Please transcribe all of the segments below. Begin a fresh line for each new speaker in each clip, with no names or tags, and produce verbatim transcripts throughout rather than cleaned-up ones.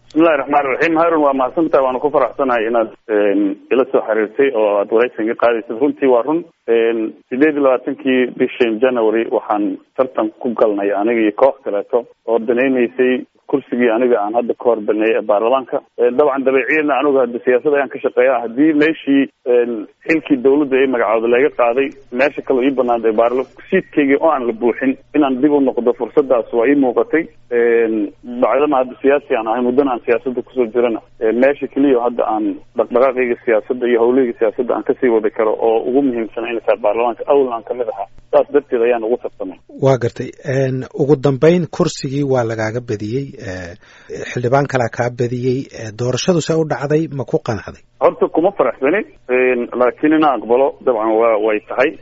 bismillahi raxmaani raxiim. Harun, waa mahadsantahay, waana ku faraxsanahay inaad ila soo xiriirtay oo aad waraysiga qaadaysad. runtii waa run. sideed iyo labaatankii bishii January waxaan tartan ku galnay aniga iyo koox kaleeto oo danaynaysay kursigii aniga aan hadda ka hor baneeyay ee baarlamaanka. dabcan dabeeciyadna anigu hadda siyaasada ayaan ka shaqeeya. haddii meeshii xilkii dawladda ay magacooda laga qaaday meesha kale ii banaantay baarlamaanka siidkaygii oo aan la buuxin inaan dib u noqdo fursadaas waa ii muuqatay. bacdama hadda siyaasi aan ahay muddana aan siyaasadda kusoo jirana meesha keliya hadda aan dhaqdhaqaaqayga siyaasadda iyo hawlahayga siyaasadda aan kasii wadi karo oo ugu muhiimsan inay tahay baarlamaanka awalna aan kamid ahaa. saas darteed ayaan ugu tartamay.
waa gartay. ugu dambeyn kursigii waa lagaaga badiyey, xildhibaan kalaa kaa badiyey. doorashadu see u dhacday, ma ku qanacday?
horta kuma faraxsani, laakiin inaan aqbalo dabcan waa way tahay.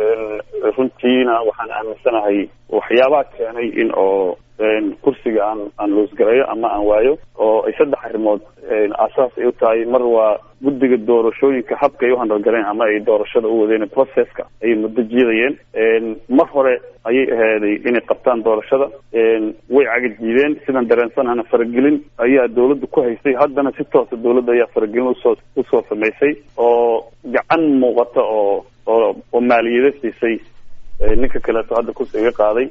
runtiina waxaan aaminsanahay waxyaabaha keenay in oo kursiga aan aan loosgarayo ama aan waayo oo ay saddex arrimood asaas ay u tahay. mar waa guddiga doorashooyinka habka ay u handalgaleen ama ay doorashada u wadeen processka ayay muddo jiidayeen. mar hore ayay ahaaday inay qabtaan doorashada, way cagadiideen. sidan dareensanahana faragelin ayaa dawladda ku haysay. haddana si toosa dawladda ayaa faragelin usoo usoo samaysay oo gacan muuqata oo oo oo maaliyada siisay ninka kaleeto hadda kursiga qaaday.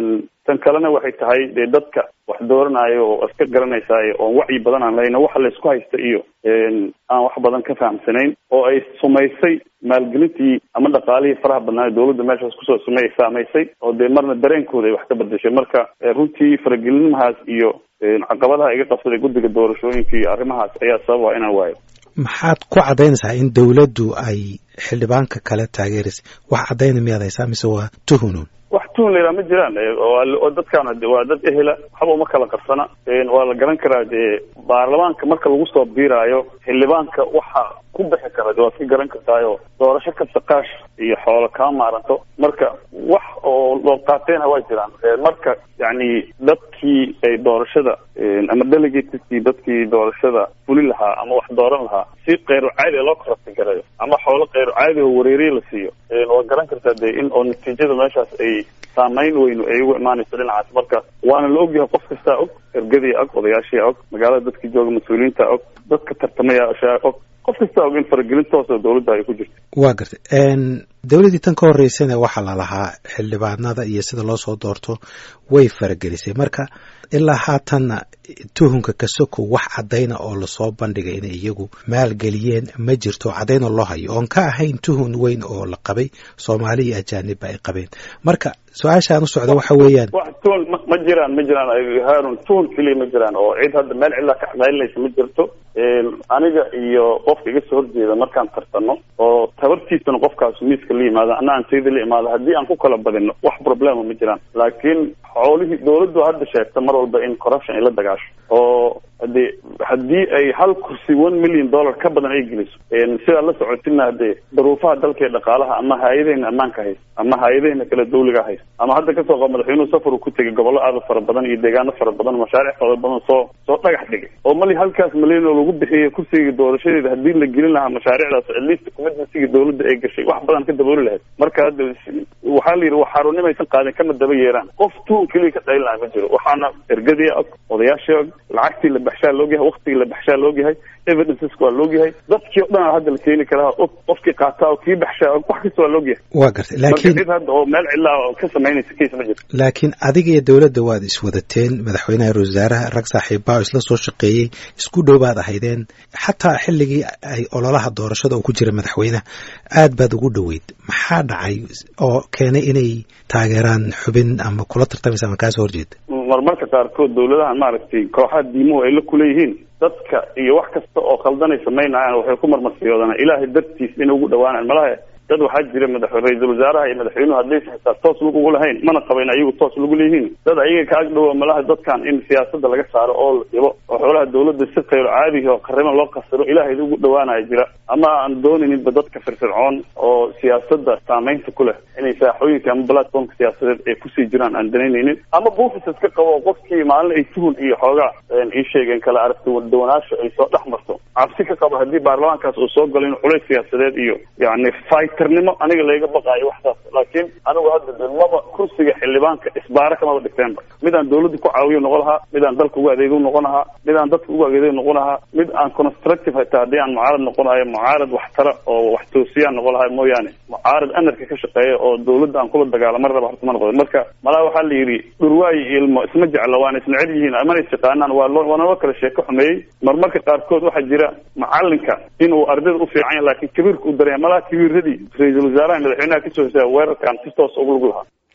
tan kalena waxay tahay dee dadka wax dooranayo oo iska garanaysaay oon wacyi badan aan lahayna waxa laysku haysta iyo aan wax badan ka fahamsanayn oo ay sumaysay maalgelintii ama dhaqaalihii faraha badnaa dawladda meeshaas kusoo sumay saamaysay oo dee marna dareenkooda ay wax ka bedeshay. marka runtii faragelinimahaas iyo caqabadaha iga qabsaday guddiga doorashooyinka iyo arrimahaas ayaa sababa inaan waayo.
maxaad ku caddaynaysaa in dawladdu ay xildhibaanka kale taageeraysay? wax caddayna miyaad haysaa mise waa tuhunuun?
wax tuhun la yidhaha ma jiraan. oo dadkaana waa dad ehela, waxba uma kala qarsana. waa la garan karaa dee baarlamaanka marka lagu soo biiraayo xildhibaanka waxa ku bixi kara waad ka garan kartaayo doorasho kasta qaash iyo xoolo kaa maaranto. marka wax oo loo qaateyna waa jiraan. marka yacni dadkii ay doorashada ama delegateskii dadkii doorashada fuli lahaa ama wax dooran lahaa si keyru caadi loo korabti garayo ama xoolo keyru caadi oo wareeriye la siiyo, waad garan kartaa dee in oo natiijada meeshaas ay saamayn weynu ay ugu imaanayso dhinacaas. marka waana la ogyahay, qof kastaa og, ergadii og, odayaashii og, magaalada dadkii jooga mas-uuliyiinta og, dadka tartamayaasha og, qof kastaa og in faragelin toos oo dawladda ay ku jirto.
waa gartay. dawladdii tan ka horreysana waxaa lalahaa xildhibaanada iyo sida loo soo doorto way faragelisay. marka ilaa haatanna tuhunka kasoko wax caddayna oo lasoo bandhigay inay iyagu maalgeliyeen ma jirto, caddayna loo hayo oon ka ahayn tuhun weyn oo la qabay soomaali iyo ajaanibba ay qabeen. marka su-aashaan u socda waxa weeyaan
wax tuhun ma jiraan ma jiraan Harun, tuhun keliya ma jiraan oo cid hadda meel cidla ka cadaynaysa ma jirto. aniga iyo qofka iga soo horjeeda markaan tartano oo tabartiisana qofkaas miiska la yimaada ana aan sayda la imaado haddii aan ku kala badino wax problema ma jiraan. laakiin xoolihii dawladdu hadda sheegta mar walba in corruption ay la dagaasho oo hadii haddii ay hal kursi one million dollar ka badan ay geliso sidaa la socotina hadee daruufaha dalka ee dhaqaalaha ama hay-adahayna ammaanka haysta ama hay-adahayna kale dawliga haysta ama hadda kasoo qabo madaxweynuhu safar uu ku tegay gobollo aada fara badan iyo deegaano fara badan mashaariic fara badan soo soo dhagax dhigay oo mali halkaas malyan oo lagu bixiyay kursiga doorashadeeda haddii la gelin lahaa mashaariicdaas at least commitmentiga dawladda ay gashay wax badan ka dabooli lahayd. marka hadda waxaa la yidhi waxaarunimaysan qaadin kama daba yeeraan. qof tuun keliya ka dhayn lahaa ma jiro. waxaana ergadii og, odayaashii og, lacagtii la baxshaa loogyahay, waktigii la baxshaa loogyahay, evidenceska waa loogyahay, dadkii o dhan hadda la keeni karaa og, qofkii qaataa oo kii baxshaa og, wax kasta waa loogyahay.
waa gartay. laakiin
cid hadda oo meel cidlaa oo ka samaynaysa case ma jirto.
laakiin adiga iyo dawladda waad iswadateen, madaxweynaha ra-iisul wasaaraha rag saaxiibbaa oo isla soo shaqeeyey, isku dhow baad ahaydeen. xataa xilligii ay ololaha doorashada oo ku jira madaxweynaha aad baad ugu dhoweyd. maxaa dhacay oo keenay inay taageeraan xubin ama kula tartamaysa ama kaasoo horjeeda?
marmarka qaarkood dawladahan maaragtay kooxaha diimuhu ay la kuleeyihiin dadka iyo wax kasta oo khaldanay samaynayaan waxay ku marmarsiyoodaan ilaahay dartiis inay ugu dhawaanaan. malaha dad waxaa jira madax ra-iisul wasaaraha iyo madaxweynuhu haddaysa xitaa toos lagugu lahayn mana qaba in ayagu toos lagu leeyihiin. dad ayaga ka ag dhowa malaha dadkan in siyaasadda laga saaro oo la dhibo oo xoolaha dawladda si khayro caadihi oo qarriban loo qasiro ilaahay ugu dhawaanaya jira ama aan doonaninba dadka firfircoon oo siyaasadda saamaynta ku leh inay saaxooyinka ama platformka siyaasadeed ay kusii jiraan aan danaynaynin ama buufis iska qabo qofkii maalin ay tuhun iyo xoogaa ii sheegeen kala aragti wadawanaasha ay soo dhex marto cabsi ka qabo haddii baarlamaankaas uu soo galo in culays siyaasadeed iyo yacni fight askarnimo aniga layga baqaayo waxtaas laakiin anigu hadda maba kursiga xildhibaanka isbaara kamaba dhigteenba mid aan dawladda ku caawiyo noqon lahaa mid aan dalka ugu adeego noqon lahaa mid aan dadka ugu adeego noqon lahaa mid aan constructive hataa haddii aan mucaarad noqonayo mucaarad wax tara oo wax toosiyaan noqon lahaa mooyaane mucaarad anarka ka shaqeeya oo dawladda aan kula dagaalamo raba horta ma noqdo marka malaa waxaa la yidhi dhurwaayi ilmo isma jecla waana isnecel yihiin amana istaqaanaan waa loo waana loo kala sheeko xumeeyey marmarka qaarkood waxaa jira macalinka inuu ardayda u fiican yahay laakiin kabiirka u dareema malaha kabiiradii ra-iisul wasaaraha madaxweynaha kasoo hesaya weerarkaan si toos ugu lug lahaa